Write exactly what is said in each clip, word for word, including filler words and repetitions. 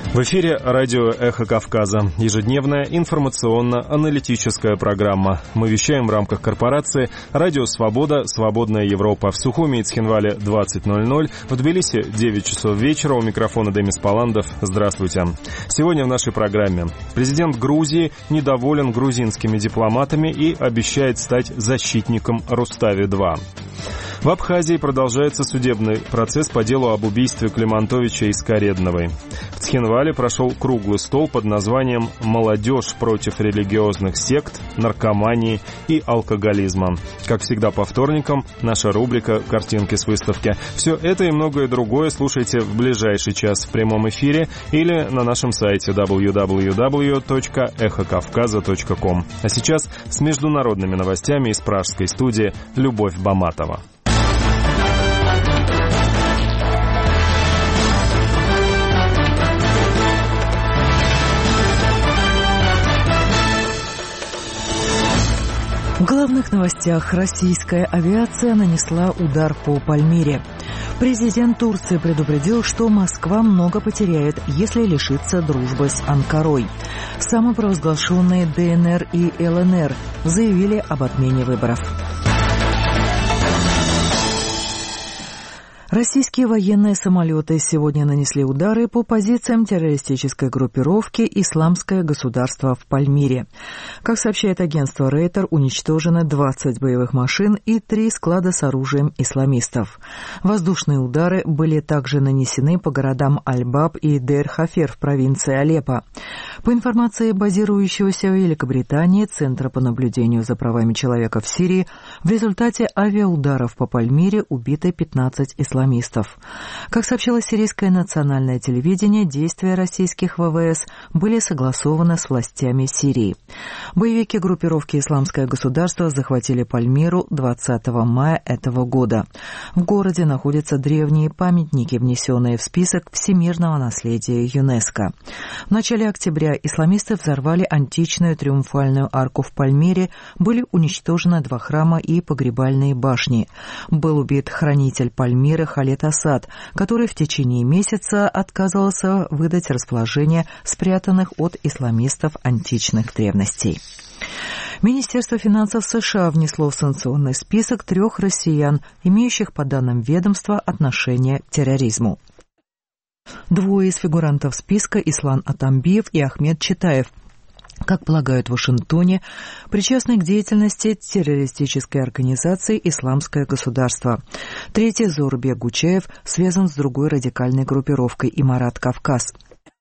В эфире радио «Эхо Кавказа». Ежедневная информационно-аналитическая программа. Мы вещаем в рамках корпорации «Радио Свобода. Свободная Европа». В Сухуми и Цхинвале двадцать ноль ноль. В Тбилиси девять часов вечера. У микрофона Демис Паландов. Здравствуйте. Сегодня в нашей программе. Президент Грузии недоволен грузинскими дипломатами и обещает стать защитником Рустави-два. В Абхазии продолжается судебный процесс по делу об убийстве Климантовича и Скоредновой. В Цхинвале прошел круглый стол под названием «Молодежь против религиозных сект, наркомании и алкоголизма». Как всегда по вторникам, наша рубрика «Картинки с выставки». Все это и многое другое слушайте в ближайший час в прямом эфире или на нашем сайте дабл ю дабл ю дабл ю точка эхо кавказа точка ком. А сейчас с международными новостями из пражской студии Любовь Баматова. В главных новостях: российская авиация нанесла удар по Пальмире. Президент Турции предупредил, что Москва много потеряет, если лишится дружбы с Анкарой. Самопровозглашенные ДНР и ЛНР заявили об отмене выборов. Российские военные самолеты сегодня нанесли удары по позициям террористической группировки «Исламское государство» в Пальмире. Как сообщает агентство Рейтер, уничтожено двадцать боевых машин и три склада с оружием исламистов. Воздушные удары были также нанесены по городам Аль-Баб и Дейр-Хафер в провинции Алеппо. По информации базирующегося в Великобритании Центра по наблюдению за правами человека в Сирии, в результате авиаударов по Пальмире убиты пятнадцать исламистов. Как сообщило сирийское национальное телевидение, действия российских ВВС были согласованы с властями Сирии. Боевики группировки «Исламское государство» захватили Пальмиру двадцатого мая этого года. В городе находятся древние памятники, внесенные в список всемирного наследия ЮНЕСКо. В начале октября исламисты взорвали античную триумфальную арку в Пальмире, были уничтожены два храма и погребальные башни. Был убит хранитель Пальмиры Халед Асад, который в течение месяца отказывался выдать расположение спрятанных от исламистов античных древностей. Министерство финансов США внесло в санкционный список трех россиян, имеющих, по данным ведомства, отношение к терроризму. Двое из фигурантов списка, Ислам Атамбиев и Ахмед Читаев, как полагают в Вашингтоне, причастны к деятельности террористической организации «Исламское государство». Третий, Зорбек Гучаев, связан с другой радикальной группировкой «Имарат Кавказ».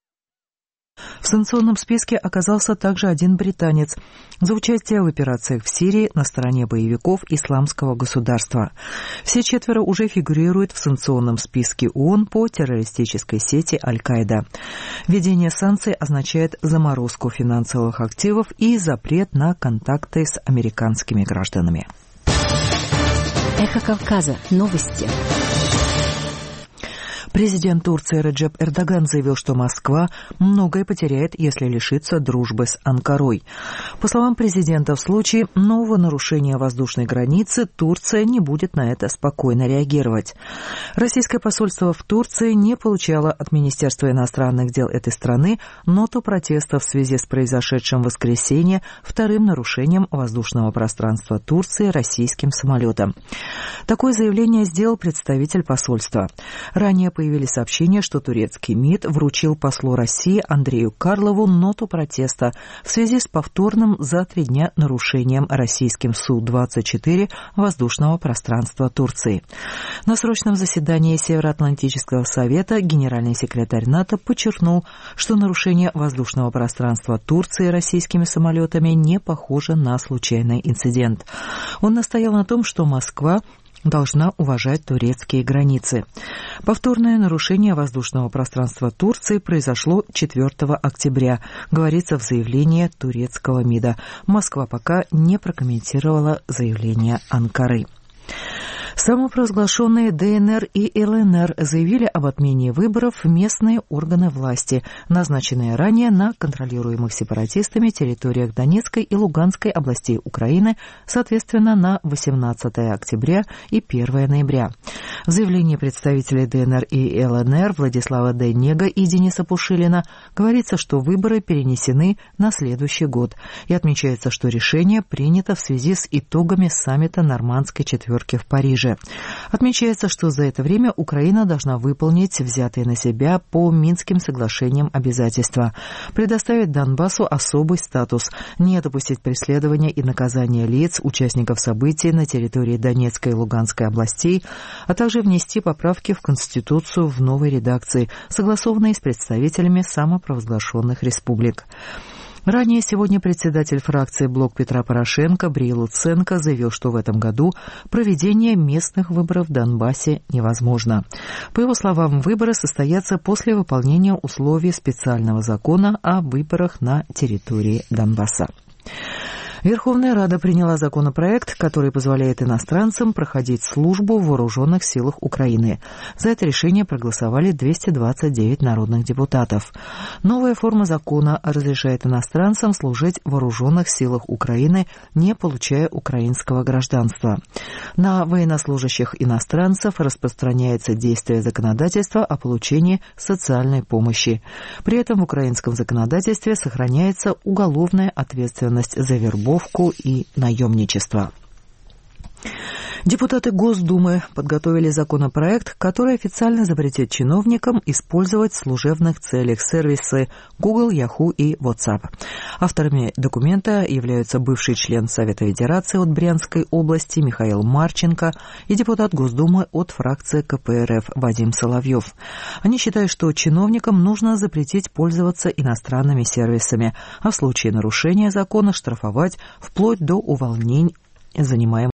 В санкционном списке оказался также один британец за участие в операциях в Сирии на стороне боевиков Исламского государства. Все четверо уже фигурируют в санкционном списке ООН по террористической сети Аль-Каида. Введение санкций означает заморозку финансовых активов и запрет на контакты с американскими гражданами. Эхо Кавказа. Новости. Президент Турции Реджеп Эрдоган заявил, что Москва многое потеряет, если лишится дружбы с Анкарой. По словам президента, в случае нового нарушения воздушной границы Турция не будет на это спокойно реагировать. Российское посольство в Турции не получало от Министерства иностранных дел этой страны ноту протеста в связи с произошедшим в воскресенье вторым нарушением воздушного пространства Турции российским самолетом. Такое заявление сделал представитель посольства. Ранее появились сообщения, что турецкий МИД вручил послу России Андрею Карлову ноту протеста в связи с повторным за три дня нарушением российским Су двадцать четыре воздушного пространства Турции. На срочном заседании Североатлантического совета генеральный секретарь НАТО подчеркнул, что нарушение воздушного пространства Турции российскими самолетами не похоже на случайный инцидент. Он настоял на том, что Москва должна уважать турецкие границы. Повторное нарушение воздушного пространства Турции произошло четвёртого октября, говорится в заявлении турецкого МИДа. Москва пока не прокомментировала заявление Анкары. Самопровозглашенные ДНР и ЛНР заявили об отмене выборов в местные органы власти, назначенные ранее на контролируемых сепаратистами территориях Донецкой и Луганской областей Украины, соответственно, на восемнадцатое октября и первое ноября. В заявлении представителей ДНР и ЛНР Владислава Дейнега и Дениса Пушилина говорится, что выборы перенесены на следующий год, и отмечается, что решение принято в связи с итогами саммита Нормандской четверки в Париже. Отмечается, что за это время Украина должна выполнить взятые на себя по Минским соглашениям обязательства, предоставить Донбассу особый статус, не допустить преследования и наказания лиц, участников событий на территории Донецкой и Луганской областей, а также внести поправки в Конституцию в новой редакции, согласованные с представителями самопровозглашенных республик. Ранее сегодня председатель фракции «Блок Петра Порошенко» Брия Луценко заявил, что в этом году проведение местных выборов в Донбассе невозможно. По его словам, выборы состоятся после выполнения условий специального закона о выборах на территории Донбасса. Верховная Рада приняла законопроект, который позволяет иностранцам проходить службу в вооруженных силах Украины. За это решение проголосовали двести двадцать девять народных депутатов. Новая форма закона разрешает иностранцам служить в вооруженных силах Украины, не получая украинского гражданства. На военнослужащих иностранцев распространяется действие законодательства о получении социальной помощи. При этом в украинском законодательстве сохраняется уголовная ответственность за вербовку и наемничество. Депутаты Госдумы подготовили законопроект, который официально запретит чиновникам использовать в служебных целях сервисы Google, Yahoo и WhatsApp. Авторами документа являются бывший член Совета Федерации от Брянской области Михаил Марченко и депутат Госдумы от фракции ка пэ эр эф Вадим Соловьев. Они считают, что чиновникам нужно запретить пользоваться иностранными сервисами, а в случае нарушения закона штрафовать вплоть до увольнения занимаемых